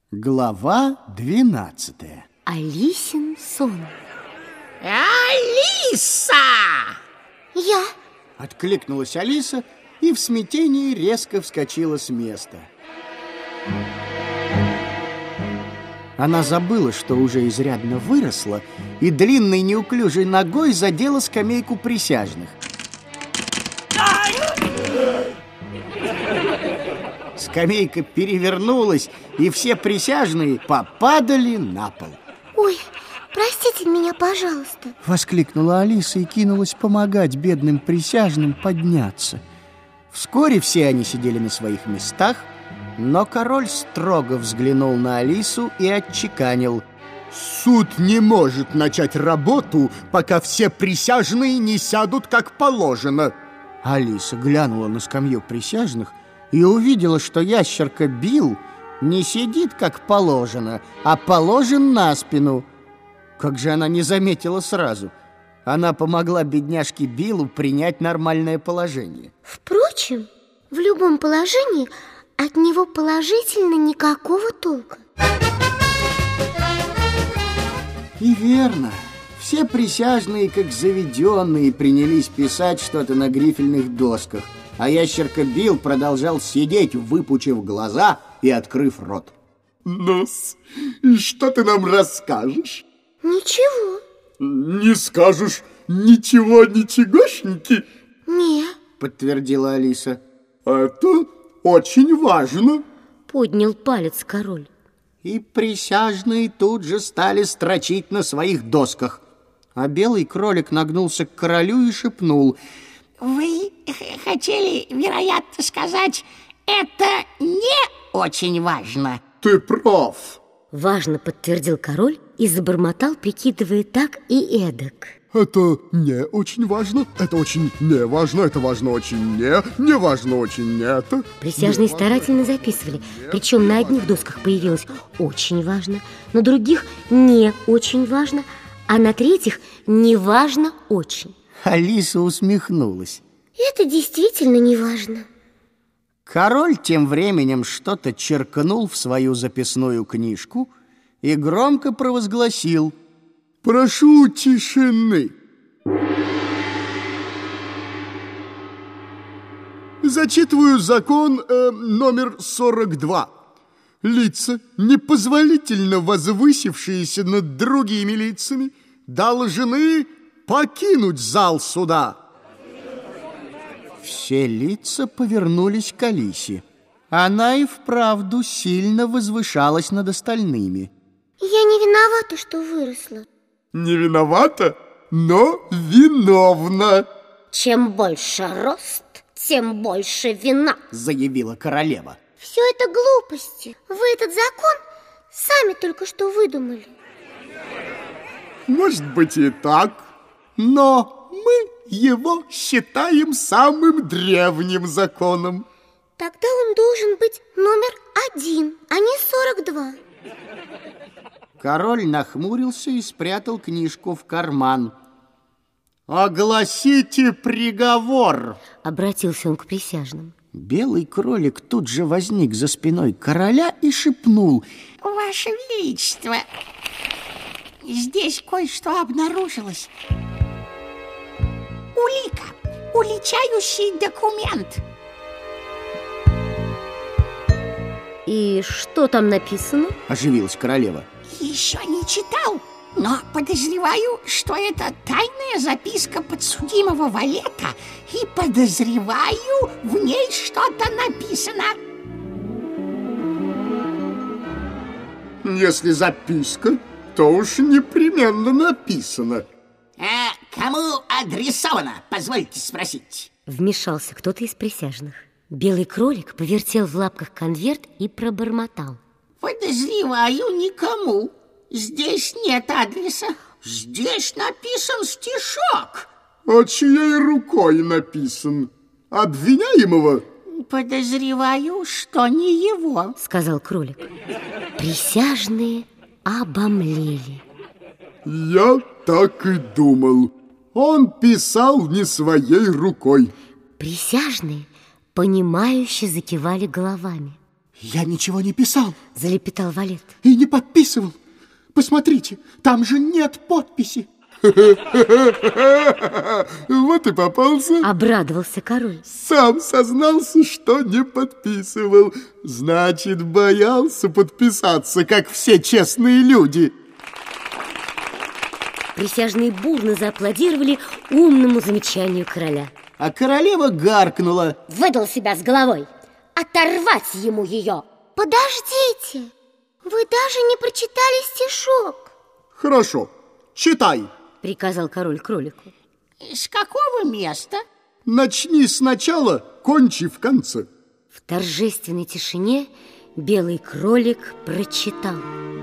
Глава 12. Алисин сон. Алиса! Я? Откликнулась Алиса и в смятении резко вскочила с места. Она забыла, что уже изрядно выросла, и длинной неуклюжей ногой задела скамейку присяжных. Скамейка перевернулась, и все присяжные попадали на пол. Ой, простите меня, пожалуйста. Воскликнула Алиса и кинулась помогать бедным присяжным подняться. Вскоре все они сидели на своих местах, но король строго взглянул на Алису и отчеканил: «Суд не может начать работу, пока все присяжные не сядут как положено». Алиса глянула на скамью присяжных и увидела, что ящерка Билл не сидит как положено, а положен на спину. Как же она не заметила сразу? Она помогла бедняжке Биллу принять нормальное положение. Впрочем, в любом положении от него положительно никакого толка. И верно. Все присяжные, как заведенные, принялись писать что-то на грифельных досках, а ящерка Билл продолжал сидеть, выпучив глаза и открыв рот. Ну-с, что ты нам расскажешь? Ничего. Не скажешь ничегошники? Не, подтвердила Алиса. Это очень важно. Поднял палец король. И присяжные тут же стали строчить на своих досках. А белый кролик нагнулся к королю и шепнул: Вы хотели, вероятно, сказать, это не очень важно. Ты прав. Важно, подтвердил король и забормотал, прикидывая так и эдак. Это не очень важно, это очень не важно, это важно очень не важно очень это. Присяжные старательно записывали, причем на одних досках появилось «очень важно», на других «не очень важно», а на третьих «не важно очень». Алиса усмехнулась. Это действительно не важно. Король тем временем что-то черкнул в свою записную книжку и громко провозгласил: прошу тишины. Зачитываю закон номер 42. Лица, непозволительно возвысившиеся над другими лицами, должны покинуть зал суда. Все лица повернулись к Алисе. Она и вправду сильно возвышалась над остальными. Я не виновата, что выросла. Не виновата, но виновна. Чем больше рост, тем больше вина, заявила королева. Все это глупости. Вы этот закон сами только что выдумали. Может быть и так, но мы его считаем самым древним законом. Тогда он должен быть номер 1, а не 42. Король нахмурился и спрятал книжку в карман. «Огласите приговор!» — обратился он к присяжным. Белый кролик тут же возник за спиной короля и шепнул: Ваше Величество, здесь кое-что обнаружилось. Улика, уличающий документ. И что там написано? Оживилась королева. Еще не читал, но подозреваю, что это тайная записка подсудимого Валета, и подозреваю, в ней что-то написано. Если записка, то уж непременно написано. Кому адресовано, позвольте спросить? Вмешался кто-то из присяжных. Белый кролик повертел в лапках конверт и пробормотал: подозреваю, никому. Здесь нет адреса. Здесь написан стишок. А чьей рукой написан? Обвиняемого? Подозреваю, что не его, сказал кролик. Присяжные обомлели. Я так и думал. Он писал не своей рукой. Присяжные, понимающе закивали головами. Я ничего не писал. Залепетал Валет. И не подписывал. Посмотрите, там же нет подписи. Вот и попался. Обрадовался король. Сам сознался, что не подписывал. Значит, боялся подписаться, как все честные люди. Присяжные бурно зааплодировали умному замечанию короля. А королева гаркнула. Выдал себя с головой. Оторвать ему ее. Подождите, вы даже не прочитали стишок. Хорошо, читай. Приказал король кролику. С какого места? Начни сначала, кончи в конце. В торжественной тишине белый кролик прочитал.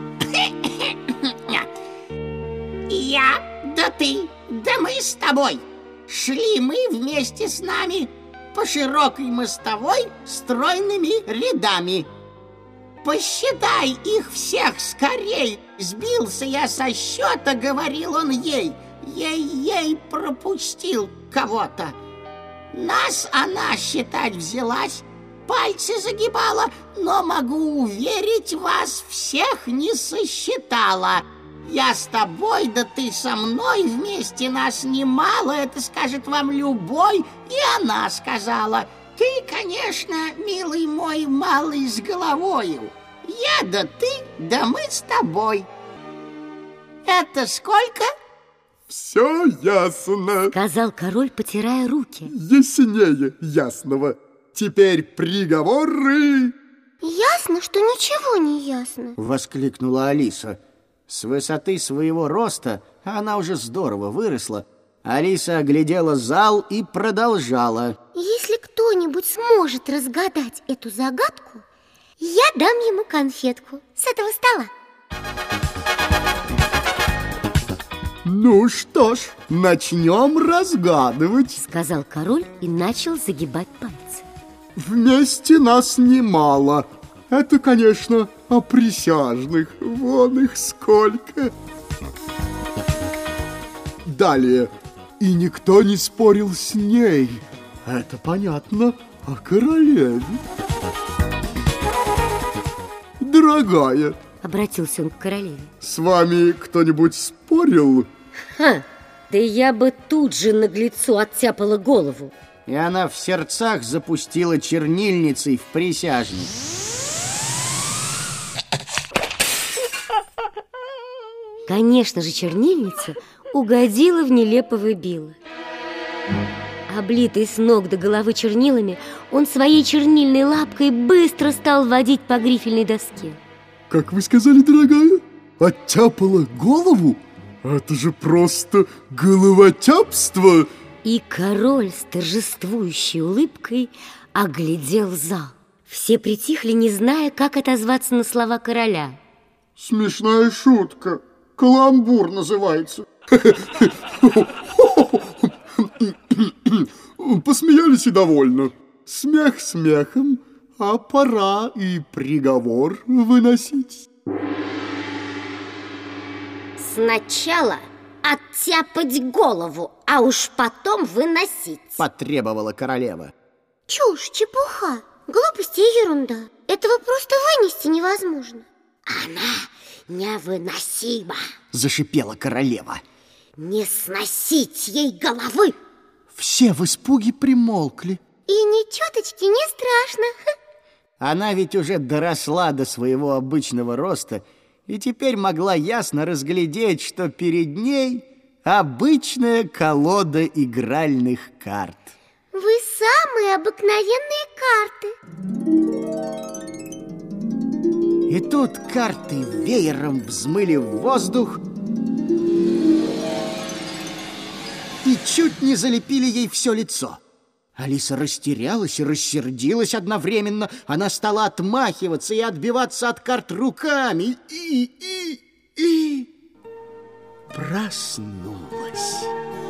Я, да ты, да мы с тобой. Шли мы вместе с нами по широкой мостовой стройными рядами. Посчитай их всех скорей. Сбился я со счета, говорил он ей. Ей пропустил кого-то. Нас она считать взялась, пальцы загибала, но могу уверить, вас всех не сосчитала. Я с тобой, да ты со мной, вместе нас немало, это скажет вам любой. И она сказала: ты, конечно, милый мой, малый с головою. Я да ты, да мы с тобой. Это сколько? Все ясно. Сказал король, потирая руки. Яснее ясного. Теперь приговоры. Ясно, что ничего не ясно. Воскликнула Алиса. С высоты своего роста она уже здорово выросла. Алиса оглядела зал и продолжала. Если кто-нибудь сможет разгадать эту загадку, я дам ему конфетку с этого стола. Ну что ж, начнем разгадывать. Сказал король и начал загибать пальцы. Вместе нас немало. Это, конечно, о присяжных. Вон их сколько. Далее. И никто не спорил с ней. Это понятно о королеве. Дорогая, Обратился он к королеве. с вами кто-нибудь спорил? Ха! Да я бы тут же наглецу оттяпала голову. И она в сердцах запустила чернильницей в присяжных. Конечно же, чернильница угодила в нелепого Билла. Облитый с ног до головы чернилами, он своей чернильной лапкой быстро стал водить по грифельной доске. Как вы сказали, дорогая? Оттяпала голову? Это же просто головотяпство! И король с торжествующей улыбкой оглядел зал. Все притихли, не зная, как отозваться на слова короля. Смешная шутка. Каламбур называется. Посмеялись и довольно. Смех смехом, а пора и приговор выносить. Сначала оттяпать голову, а уж потом выносить. Потребовала королева. Чушь, чепуха, глупости и ерунда. Этого просто вынести невозможно. Она невыносима. Зашипела королева. Не сносить ей головы. Все в испуге примолкли. И ни чуточки не страшно. Она ведь уже доросла до своего обычного роста и теперь могла ясно разглядеть, что перед ней обычная колода игральных карт. Вы самые обыкновенные карты. И тут карты веером взмыли в воздух и чуть не залепили ей все лицо. Алиса растерялась и рассердилась одновременно. Она стала отмахиваться и отбиваться от карт руками и проснулась.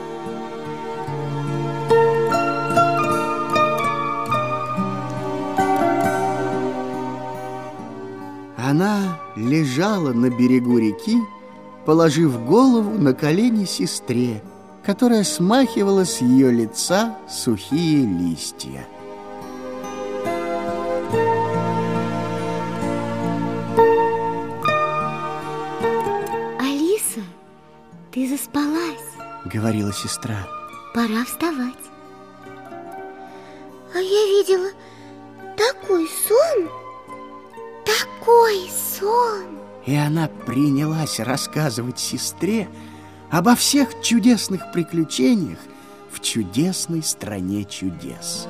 Она лежала на берегу реки, положив голову на колени сестре, которая смахивала с ее лица сухие листья. говорила сестра. Пора вставать. А я видела такой сон, такой сон. И она принялась рассказывать сестре обо всех чудесных приключениях в чудесной стране чудес.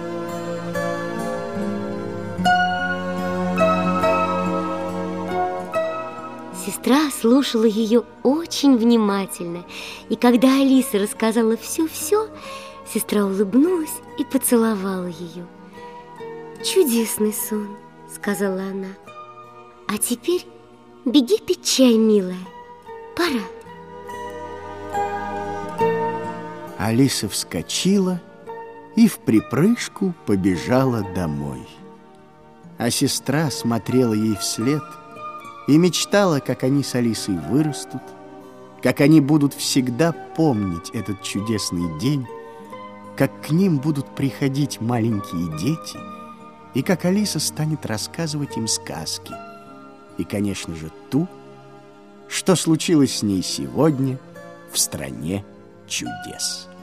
Сестра слушала ее очень внимательно, и когда Алиса рассказала все-все, сестра улыбнулась и поцеловала ее. «Чудесный сон», — сказала она. «А теперь беги пить чай, милая, пора». Алиса вскочила и вприпрыжку побежала домой. А сестра смотрела ей вслед и мечтала, как они с Алисой вырастут, как они будут всегда помнить этот чудесный день, как к ним будут приходить маленькие дети, и как Алиса станет рассказывать им сказки. И, конечно же, ту, что случилось с ней сегодня в стране чудес.